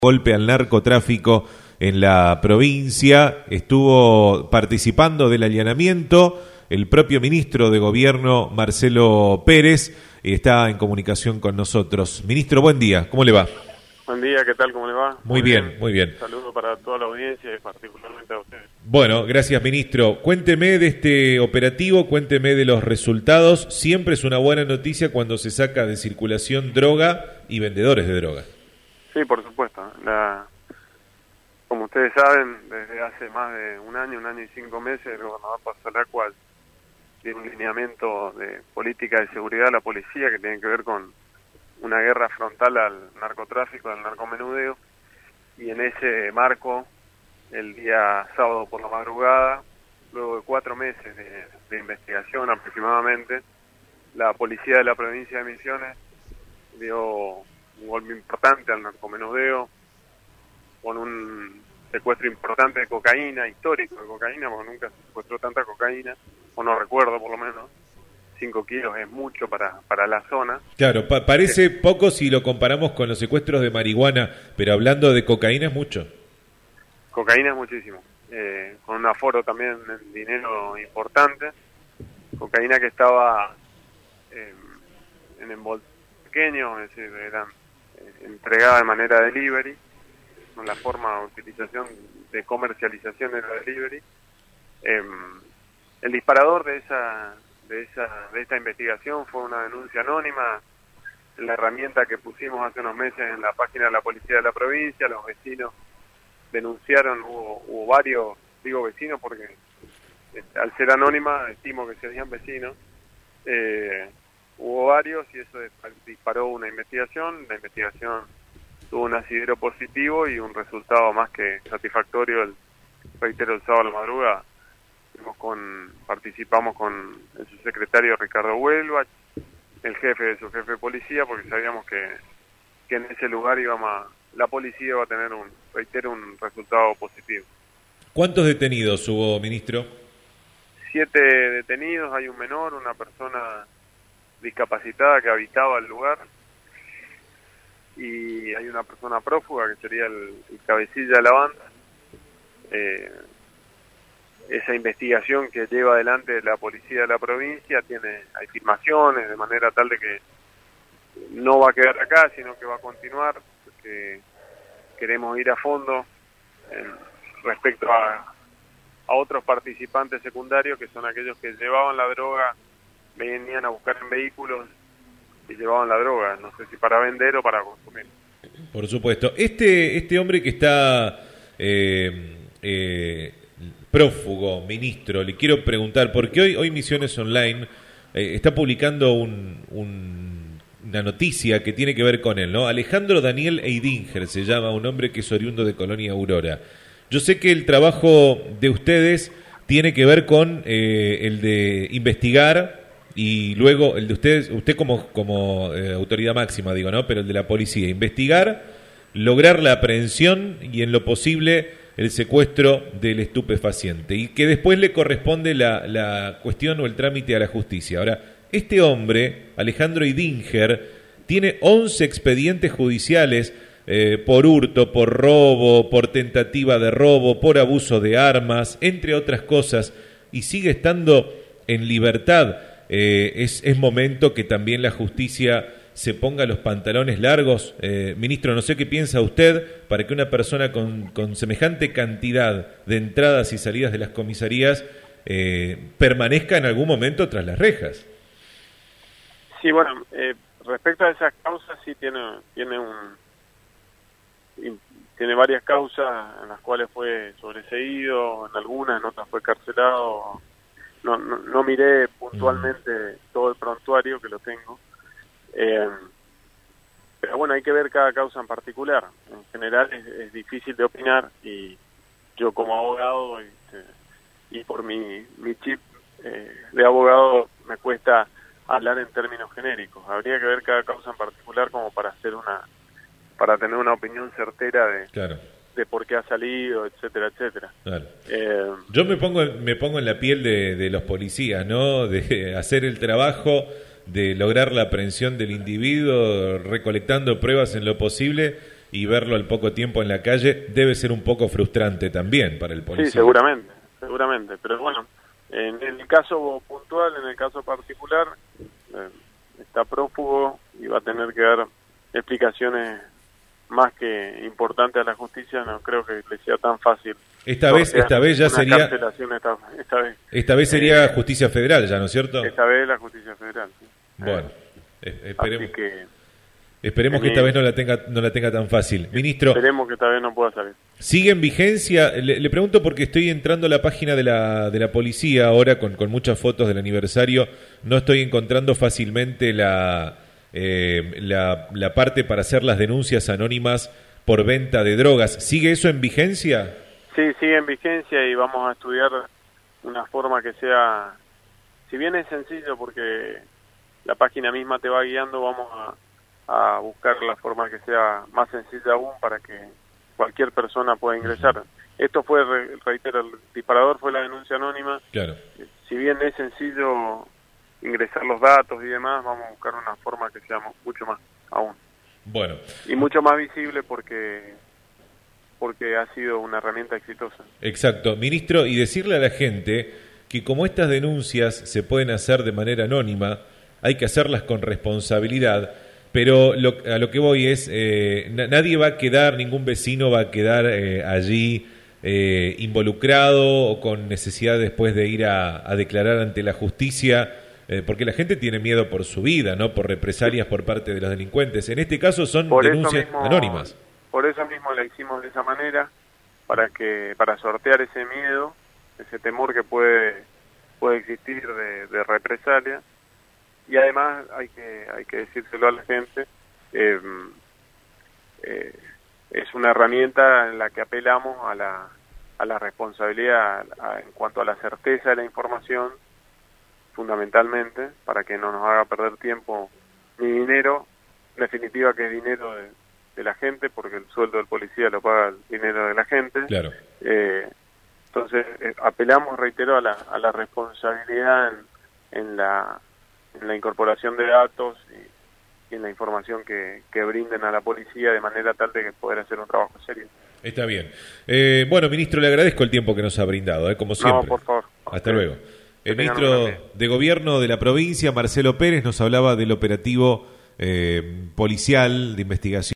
golpe al narcotráfico en la provincia. Estuvo participando del allanamiento el propio ministro de Gobierno, Marcelo Pérez, está en comunicación con nosotros. Ministro, buen día, ¿cómo le va? Buen día, ¿qué tal? ¿Cómo le va? Muy bien, muy bien. Saludos para toda la audiencia y particularmente a ustedes. Bueno, gracias, ministro. Cuénteme de este operativo, cuénteme de los resultados. Siempre es una buena noticia cuando se saca de circulación droga y vendedores de droga. Sí, por supuesto. Como ustedes saben, desde hace más de un año y 5 meses, el gobernador pasó al cual tiene un lineamiento de política de seguridad a la policía que tiene que ver con una guerra frontal al narcotráfico, al narcomenudeo, y en ese marco, el día sábado por la madrugada, luego de 4 meses de investigación aproximadamente, la policía de la provincia de Misiones dio un golpe importante al narcomenudeo con un secuestro importante de cocaína, histórico de cocaína, porque nunca se secuestró tanta cocaína, o no recuerdo por lo menos. 5 kilos es mucho para la zona. Claro, parece poco si lo comparamos con los secuestros de marihuana, pero hablando de cocaína es mucho. Cocaína es muchísimo, con un aforo también en dinero importante. Cocaína que estaba en envoltorios pequeños, es decir, eran entregada de manera delivery, con la forma de utilización de comercialización de la delivery. El disparador de esta investigación fue una denuncia anónima, la herramienta que pusimos hace unos meses en la página de la policía de la provincia. Los vecinos denunciaron, hubo varios, digo vecinos porque al ser anónima estimo que serían vecinos, hubo varios y eso disparó una investigación. La investigación tuvo un asidero positivo y un resultado más que satisfactorio. Reitero, el sábado a la madrugada participamos con el subsecretario Ricardo Huelva, el jefe de su jefe de policía, porque sabíamos que en ese lugar la policía iba a tener un resultado positivo. ¿Cuántos detenidos hubo, ministro? 7 detenidos, hay un menor, una persona discapacitada que habitaba el lugar, y hay una persona prófuga que sería el cabecilla de la banda. Esa investigación que lleva adelante la policía de la provincia hay filmaciones de manera tal de que no va a quedar acá, sino que va a continuar, porque queremos ir a fondo respecto a otros participantes secundarios, que son aquellos que llevaban la droga, venían a buscar en vehículos y llevaban la droga, no sé si para vender o para consumir. Por supuesto. Este hombre que está prófugo, ministro, le quiero preguntar, porque hoy Misiones Online está publicando una noticia que tiene que ver con él, ¿no? Alejandro Daniel Eidinger se llama, un hombre que es oriundo de Colonia Aurora. Yo sé que el trabajo de ustedes tiene que ver con el de investigar, y luego el de usted como autoridad máxima, digo, ¿no? Pero el de la policía, investigar, lograr la aprehensión y en lo posible el secuestro del estupefaciente, y que después le corresponde la cuestión o el trámite a la justicia. Ahora, este hombre, Alejandro Eidinger, tiene 11 expedientes judiciales por hurto, por robo, por tentativa de robo, por abuso de armas, entre otras cosas, y sigue estando en libertad. Es momento que también la justicia se ponga los pantalones largos. Ministro, no sé qué piensa usted para que una persona con semejante cantidad de entradas y salidas de las comisarías permanezca en algún momento tras las rejas. Sí, bueno, respecto a esas causas, sí tiene varias causas en las cuales fue sobreseído, en algunas, en otras fue carcelado. No miré puntualmente todo el prontuario, que lo tengo. Pero bueno, hay que ver cada causa en particular. En general es difícil de opinar, y yo como abogado y por mi chip de abogado me cuesta hablar en términos genéricos. Habría que ver cada causa en particular como para tener una opinión certera de por qué ha salido, etcétera, etcétera. Claro. Yo me pongo en la piel de los policías, ¿no? De hacer el trabajo de lograr la aprehensión del individuo, recolectando pruebas en lo posible, y verlo al poco tiempo en la calle debe ser un poco frustrante también para el policía. Sí, seguramente, pero bueno, en el caso puntual, en el caso particular, está prófugo y va a tener que dar explicaciones más que importantes a la justicia. No creo que le sea tan fácil. Esta vez ya sería esta vez sería justicia federal ya, ¿no es cierto? Esta vez la justicia federal, sí. Bueno, esperemos que esta vez no la tenga tan fácil. Ministro, esperemos que esta vez no pueda salir. ¿Sigue en vigencia? Le pregunto porque estoy entrando a la página de la policía ahora con muchas fotos del aniversario. No estoy encontrando fácilmente la parte para hacer las denuncias anónimas por venta de drogas. ¿Sigue eso en vigencia? Sí, sigue en vigencia y vamos a estudiar una forma que sea, si bien es sencillo porque la página misma te va guiando, vamos a buscar la forma que sea más sencilla aún para que cualquier persona pueda ingresar. Esto fue, reitero, el disparador fue la denuncia anónima. Claro. Si bien es sencillo ingresar los datos y demás, vamos a buscar una forma que sea mucho más aún. Bueno. Y mucho más visible porque ha sido una herramienta exitosa. Exacto. Ministro, y decirle a la gente que como estas denuncias se pueden hacer de manera anónima, hay que hacerlas con responsabilidad, pero a lo que voy es, nadie va a quedar, ningún vecino va a quedar allí involucrado o con necesidad después de ir a declarar ante la justicia, porque la gente tiene miedo por su vida, ¿no? Por represalias por parte de los delincuentes. En este caso son denuncias anónimas. Por eso mismo la hicimos de esa manera, para sortear ese miedo, ese temor que puede existir de represalia. Y además hay que decírselo a la gente, es una herramienta en la que apelamos a la responsabilidad en cuanto a la certeza de la información, fundamentalmente, para que no nos haga perder tiempo ni dinero, en definitiva que es dinero de la gente, porque el sueldo del policía lo paga el dinero de la gente. Claro. Entonces apelamos, reitero, a la responsabilidad en la incorporación de datos y en la información que brinden a la policía de manera tal de que poder hacer un trabajo serio. Está bien. Bueno, ministro, le agradezco el tiempo que nos ha brindado, como siempre. No, por favor. Hasta luego. El ministro de Gobierno de la provincia, Marcelo Pérez, nos hablaba del operativo policial de investigación.